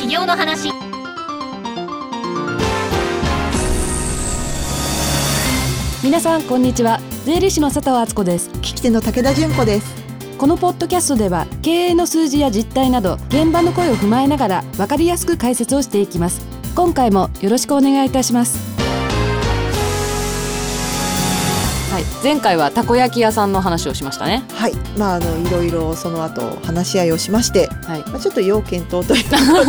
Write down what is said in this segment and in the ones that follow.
企業の話。 皆さんこんにちは。税理士の佐藤敦子です。 聞き手の武田純子です。 このポッドキャストでは経営の数字や実態など現場の声を踏まえながら分かりやすく解説をしていきます。今回もよろしくお願いいたします。はい、前回はたこ焼き屋さんの話をしましたね。 はい、いろいろその後話し合いをしまして、はい、ちょっと要検討という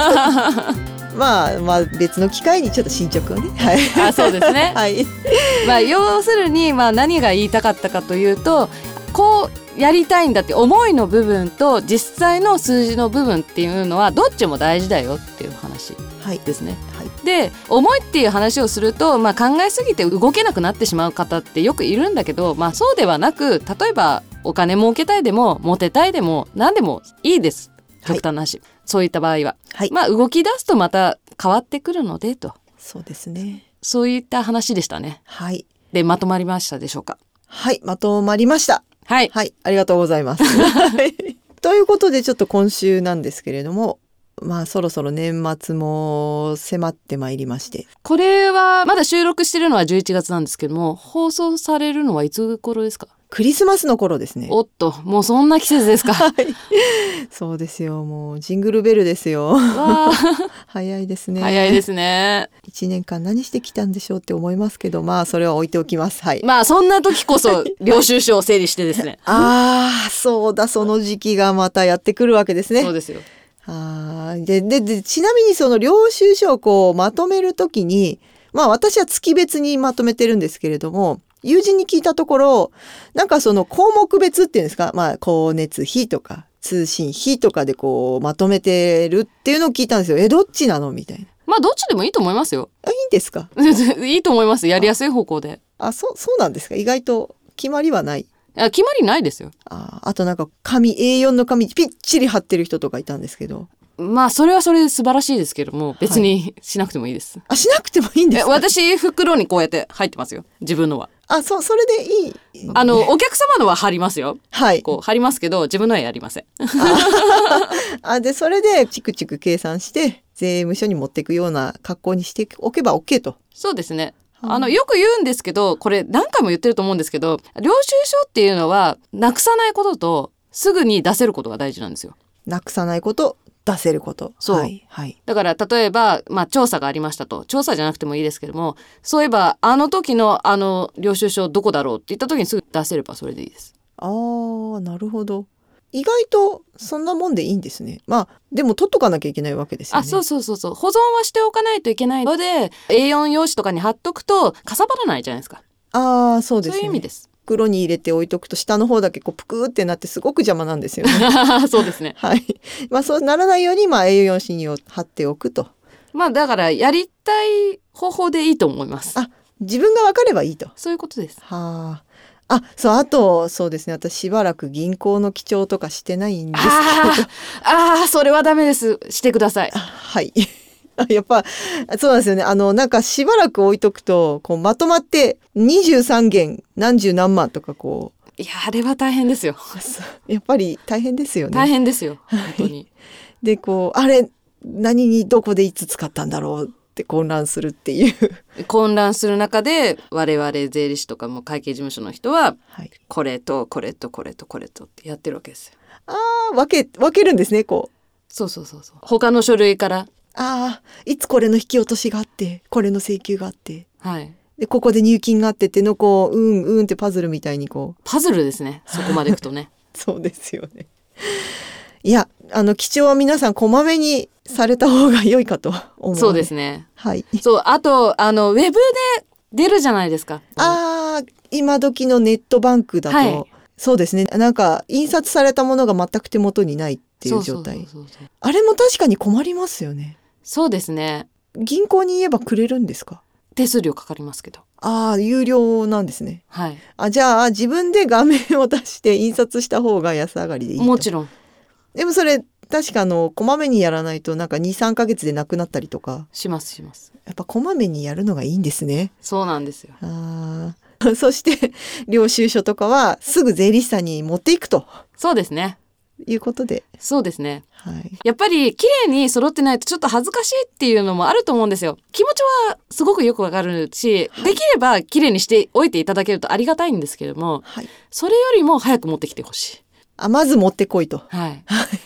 別の機会にちょっと進捗をね、はい、 そうですね、 はい、 要するに、何が言いたかったかというと、こうやりたいんだって思いの部分と実際の数字の部分っていうのはどっちも大事だよっていう話ですね、はいはい、で思いっていう話をすると、考えすぎて動けなくなってしまう方ってよくいるんだけど、そうではなく、例えばお金儲けたいでもモテたいでも何でもいいです、極端な話、はい、そういった場合は、はい、動き出すとまた変わってくるのでと。 そうですね、 そういった話でしたね。 はい。 でまとまりましたでしょうか。 はい、まとまりました。はい、はい、ありがとうございますということでちょっと今週なんですけれども、そろそろ年末も迫ってまいりまして、 これはまだ収録してるのは11月なんですけども、放送されるのはいつ頃ですか。 クリスマスの頃ですね。 おっと、もうそんな季節ですか。はい、 そうですよ、もうジングルベルですよ。わ早いですね。 早いですね。 1年間何してきたんでしょうって思いますけど、それは置いておきます。はい。 そんな時こそ領収書を整理してですねそうだ、その時期がまたやってくるわけですね。 そうですよ。 でちなみにその領収書をこうまとめるときに、私は月別にまとめてるんですけれども、友人に聞いたところ、なんかその項目別っていうんですか、光熱費とか通信費とかでこうまとめてるっていうのを聞いたんですよ。どっちなのみたいな。 どっちでもいいと思いますよ。 いいんですか。 いいと思います。やりやすい方向で。 そうなんですか。意外と決まりはない。 決まりないですよ。 あとなんかA4 の紙ぴっちり貼ってる人とかいたんですけど、 それはそれで素晴らしいですけども、別にしなくてもいいです、 はい、しなくてもいいんですか。 私袋にこうやって入ってますよ、自分のは。それでいい。 お客様のは貼りますよ。はい。こう貼りますけど、自分のはやりません。 でそれでチクチク計算して税務署に持っていくような格好にしておけば OK と。 そうですね。よく言うんですけど、これ何回も言ってると思うんですけど、領収書っていうのはなくさないこととすぐに出せることが大事なんですよ。 なくさないこと、出せること。 そう、はいはい、だから例えば、調査がありましたと。調査じゃなくてもいいですけども、そういえばあの時の領収書どこだろうって言った時にすぐ出せればそれでいいです。 なるほど。意外とそんなもんでいいんですね。でも取っとかなきゃいけないわけですよね。 そう保存はしておかないといけないので、 A4 用紙とかに貼っとくとかさばらないじゃないですか。 そうですね。 そういう意味です。 袋に入れて置いとくと下の方だけこうプクーってなってすごく邪魔なんですよね。 そうですね。 はい。そうならないようにA4 紙を貼っておくと。 だからやりたい方法でいいと思います。 自分が分かればいいと。 そういうことです。 あとそうですね、私しばらく銀行の記帳とかしてないんですけど。 それはダメです。してください。 はいやっぱそうなんですよね。なんかしばらく置いとくとこうまとまって23件何十何万とかこう。 あれは大変ですよ。 やっぱり大変ですよね。 大変ですよ、本当に。 でこう何にどこでいつ使ったんだろうって混乱するっていう混乱する中で我々税理士とかも会計事務所の人は、これとこれとこれとこれとってやってるわけですよ。 分けるんですね。こうそう他の書類からいつこれの引き落としがあってこれの請求があって、 はい、 でここで入金があってってのこうってパズルみたいにこうパズルですね。そこまでいくとね。 そうですよね。いや記帳は皆さんこまめにされた方が良いかと思う。そうですね。 はい。 あとウェブで出るじゃないですか。 今時のネットバンクだと、はい、そうですね。なんか印刷されたものが全く手元にないっていう状態。あれも確かに困りますよね。 そうですね。 銀行に言えばくれるんですか。 手数料かかりますけど。 有料なんですね。 はい。 じゃあ自分で画面を出して印刷した方が安上がりでいいと。 もちろん。 でもそれ確かこまめにやらないとなんか 2,3 ヶ月でなくなったりとかします。 やっぱこまめにやるのがいいんですね。 そうなんですよ。 そして領収書とかはすぐ税理士さんに持っていくと。 そうですね。 いうことで、 そうですね。 はい、 やっぱり綺麗に揃ってないとちょっと恥ずかしいっていうのもあると思うんですよ。気持ちはすごくよくわかるし、 はい、 できれば綺麗にしておいていただけるとありがたいんですけども、 はい、 それよりも早く持ってきてほしい。 まず持ってこいと。 はい。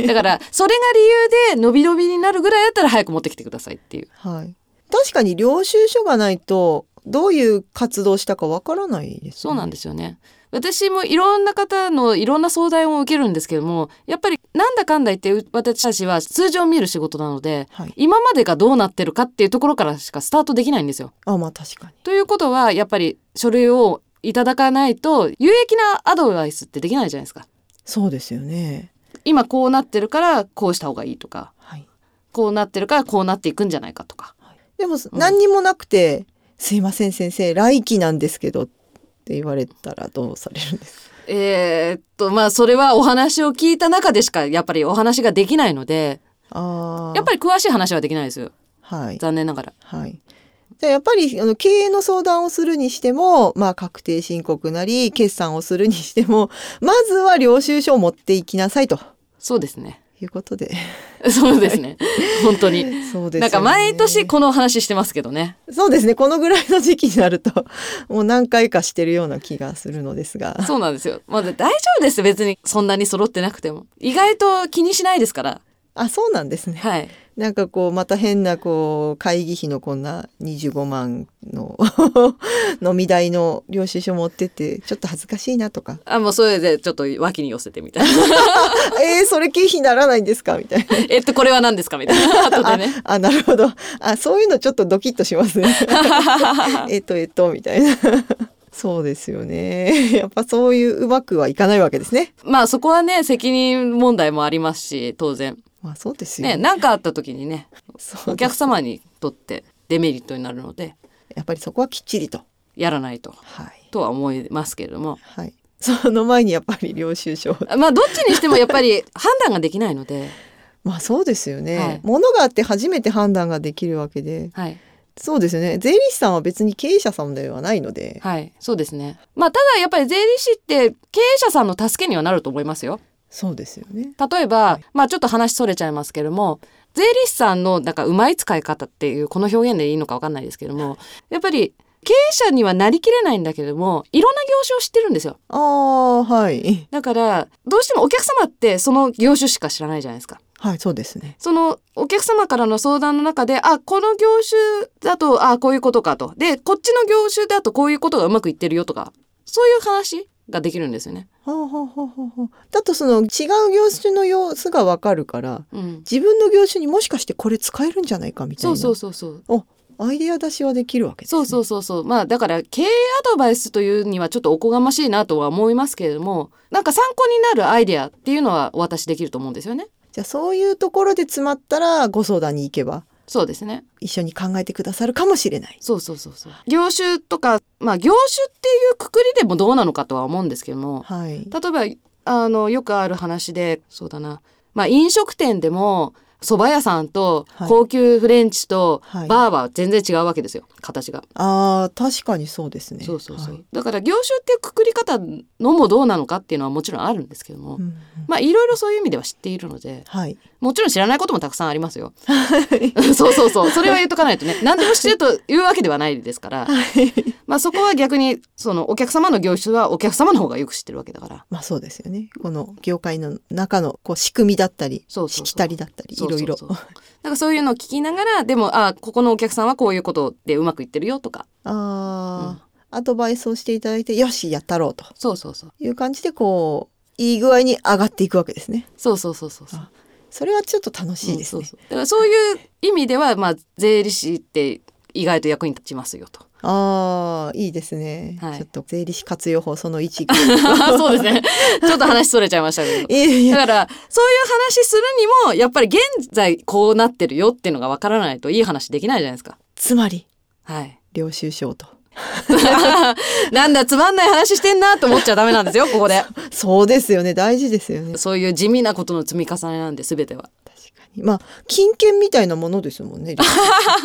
だからそれが理由で伸び伸びになるぐらいだったら早く持ってきてくださいっていう。 はい。確かに領収書がないとどういう活動したかわからないですよね。 そうなんですよね。私もいろんな方のいろんな相談を受けるんですけども、やっぱりなんだかんだ言って私たちは数字を見る仕事なので、 はい、 今までがどうなってるかっていうところからしかスタートできないんですよ。 まあ確かに。 ということはやっぱり書類をいただかないと有益なアドバイスってできないじゃないですか。 そうですよね。 今こうなってるからこうした方がいいとか、 はい、 こうなってるからこうなっていくんじゃないかとか、 はい、でも、何にもなくてすいません先生来期なんですけどって言われたらどうされるんですか？ まあそれはお話を聞いた中でしかやっぱりお話ができないので、やっぱり詳しい話はできないですよ。 はい、 残念ながら。 はい。じゃあやっぱり経営の相談をするにしても、まあ確定申告なり決算をするにしても、まずは領収書を持っていきなさいと。 そうですね。 いうことで。 そうですね。本当に。 そうですよね。 なんか毎年この話してますけどね。 そうですね。このぐらいの時期になるともう何回かしてるような気がするのですが。 そうなんですよ。まあ大丈夫です。別にそんなに揃ってなくても。意外と気にしないですから。 そうなんですね。 はい。 なんかこうまた変な会議費のこんな25万の飲み代の領収書持ってってちょっと恥ずかしいなとか。 もうそれでちょっと脇に寄せてみたいな。 それ経費ならないんですかみたいな。 これは何ですかみたいな。後でね。 なるほど。そういうのちょっとドキッとしますね。みたいな。そうですよね。やっぱそういううまくはいかないわけですね。 まあそこはね責任問題もありますし当然。 まあそうですよね。 何かあった時にねお客様にとってデメリットになるのでやっぱりそこはきっちりとやらないと、 はい、 とは思いますけれども、 はい、その前にやっぱり領収書まあどっちにしてもやっぱり判断ができないのでまあそうですよね、 はい、 物があって初めて判断ができるわけで、 はい、 そうですよね。税理士さんは別に経営者さんではないので、 はい、そうですね。まあただやっぱり税理士って経営者さんの助けにはなると思いますよ。 そうですよね。 例えば、はい、まあちょっと話それちゃいますけども、税理士さんのなんかうまい使い方っていうこの表現でいいのか分かんないですけども、やっぱり経営者にはなりきれないんだけどもいろんな業種を知ってるんですよ。 はい。だからどうしてもお客様ってその業種しか知らないじゃないですか。 はい、そうですね。 そのお客様からの相談の中でこの業種だとこういうことかと、でこっちの業種だとこういうことがうまくいってるよとか、そういう話ができるんですよね。 だとその違う業種の様子がわかるから、自分の業種にもしかしてこれ使えるんじゃないかみたいな。そうアイデア出しはできるわけですね。 そうまあだから経営アドバイスというにはちょっとおこがましいなとは思いますけれども、なんか参考になるアイデアっていうのはお渡しできると思うんですよね。 じゃあそういうところで詰まったらご相談に行けば、 そうですね、 一緒に考えてくださるかもしれない。 そう業種とか、まあ業種っていうくくりでもどうなのかとは思うんですけども、 はい、 例えばよくある話で、そうだな、まあ飲食店でも蕎麦屋さんと高級フレンチとバーは全然違うわけですよ、形が。 確かにそうですね。 そう、はい、だから業種っていうくくり方のもどうなのかっていうのはもちろんあるんですけども、まあいろいろそういう意味では知っているので、はい、もちろん知らないこともたくさんありますよ。そうそれは言っとかないとね、何でも知ってるというわけではないですから、まあそこは逆にそのお客様の業種はお客様の方がよく知ってるわけだから。 まあそうですよね。この業界の中の仕組みだったりしきたりだったりいろいろ、 だからそういうのを聞きながら、でもここのお客さんはこういうことでうまくいってるよとか、 アドバイスをしていただいて、よしやったろうという感じでいい具合に上がっていくわけですね。そうそれはちょっと楽しいですね。 だからそういう意味では、まあ、税理士って意外と役に立ちますよと。 いいですね、はい、ちょっと税理士活用法その1 そうですね、ちょっと話それちゃいましたけどだからそういう話するにもやっぱり現在こうなってるよっていうのがわからないといい話できないじゃないですか。 つまり、 はい、 領収書となんだつまんない話してんなと思っちゃダメなんですよここで。 そうですよね、大事ですよね。 そういう地味なことの積み重ねなんで全ては。 確かに、まあ金券みたいなものですもんね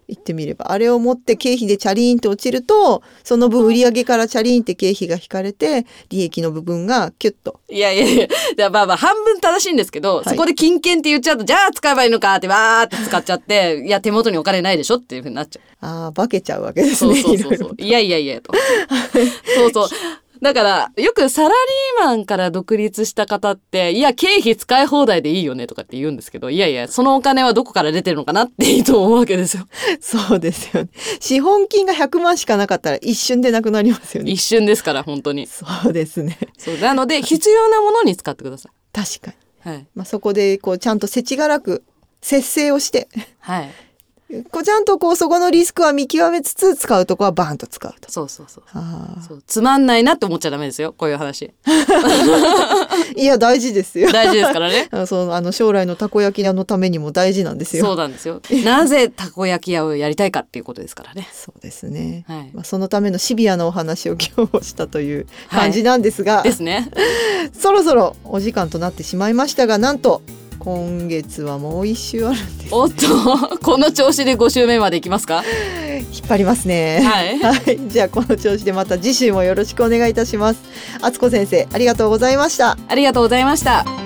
言ってみればあれを持って経費でチャリーンって落ちると、その分売上からチャリーンって経費が引かれて利益の部分がキュッと。 いやまあ半分正しいんですけど、そこで金券って言っちゃうと、じゃあ使えばいいのかってわーって使っちゃっていや手元にお金ないでしょっていう風になっちゃう。 化けちゃうわけですね。 そういやとそうだからよくサラリーマンから独立した方って、いや経費使い放題でいいよねとかって言うんですけど、いやそのお金はどこから出てるのかなっていいと思うわけですよ。 そうですよね。資本金が100万しかなかったら一瞬でなくなりますよね。 一瞬ですから本当に。 そうですね。 そうなので必要なものに使ってください。 確かに、 はい。 そこでこうちゃんと世知辛く節制をして、 はい、 こうちゃんとこうそこのリスクは見極めつつ、使うとこはバーンと使うと。 そうつまんないなって思っちゃダメですよ、こういう話。 いや大事ですよ。 大事ですからね。 将来のたこ焼き屋のためにも大事なんですよ。 そうなんですよ。なぜたこ焼き屋をやりたいかっていうことですからね。 そうですね、 はい。 そのためのシビアなお話を今日したという感じなんですが、 ですね。 そろそろお時間となってしまいましたが、なんと今月はもう一週あるんです、ね。 おっと、この調子で5週目までいきますか？ 引っ張りますね。はい、じゃあこの調子でまた次週もよろしくお願いいたします。敦子先生、ありがとうございました。 ありがとうございました。